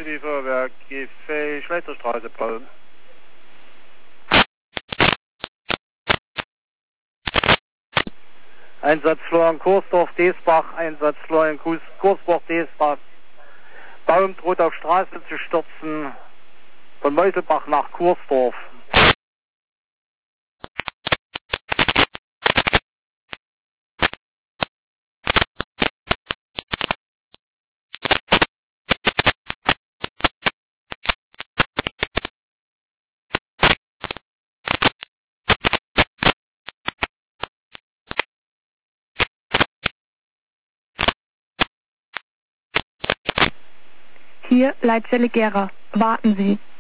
die Feuerwehr GV Schweizerstraße bauen. Einsatz Florian Kursdorf, Desbach, Einsatz Florian Kursdorf, Desbach. Baum droht auf Straße zu stürzen, von Meuselbach nach Kursdorf. Hier Leitzelle Gera. Warten Sie.